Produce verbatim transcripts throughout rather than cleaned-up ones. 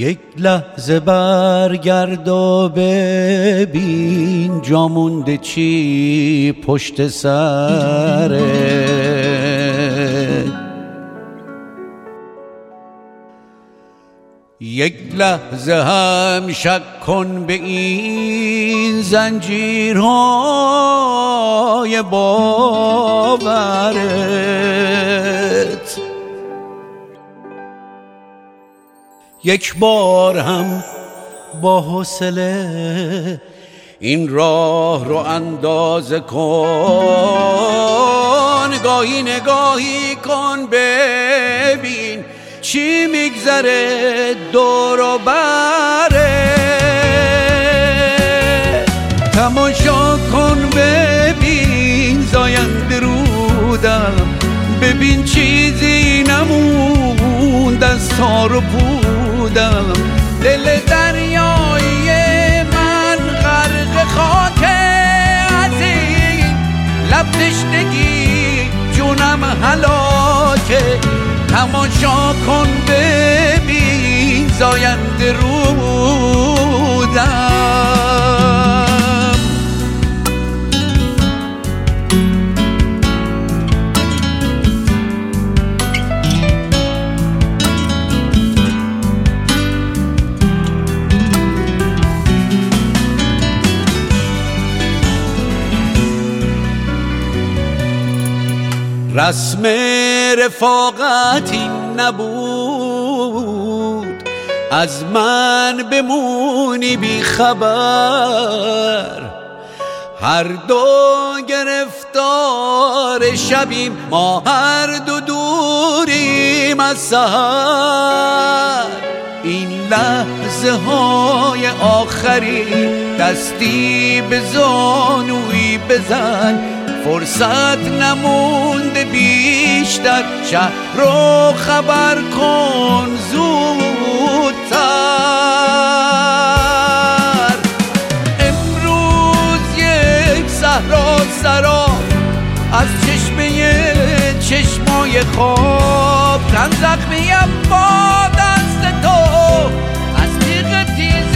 یک لحظه برگرد و ببین جا مونده چی پشت سرت. یک لحظه هم شک کن به این زنجیرهای باورت. یک بار هم با حوصله این راه رو اندازه کن، گاهی نگاهی کن ببین چی میگذره دور و بره. تماشا کن ببین زاینده رودم، ببین چیزی نموند از تار و پودم. دل دریای من غرق خاک از این لب تشنگی جونم هلاکه. تماشا کن ببین زاینده رودم. رسم رفاقت این نبود از من بمونی بی خبر. هر دو گرفتار شبیم، ما هر دو دوریم از سحر. این لحظه های آخری دستی به زانوی بزن، فرصت نمونده بیشتر، شهر رو خبر کن زودتر. امروز یک صحرا سرا از چشمه چشمای خواب، تن زخمیم با دست تو از تیغ تیز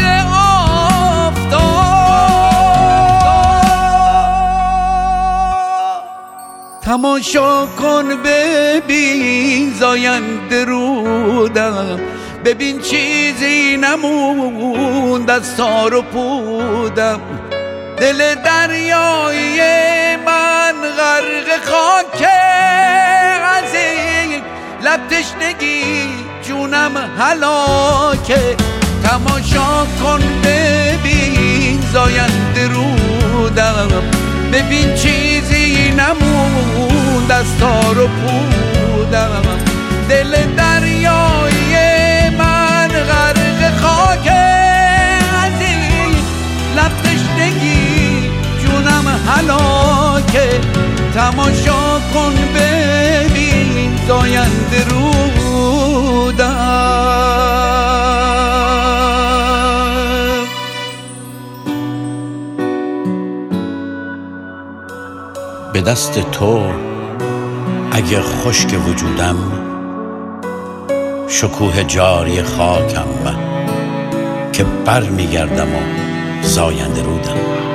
آفتاب. تماشا کن ببین زاینده رودم، ببین چیزی نموند از تار و پودم. دل دریای من غرق خاک از این لب تشنگی جونم هلاکه. تماشا کن ببین زاینده رودم، ببین چیزی نموند از تار و پودم. دل دریای من غرق خاک از این لب تشنگی جونم هلاکه. تماشا کن ببین زاینده رودم. به دست تو اگه خشک وجودم، شکوه جاری خاکم که بر میگردم و زاینده رودم.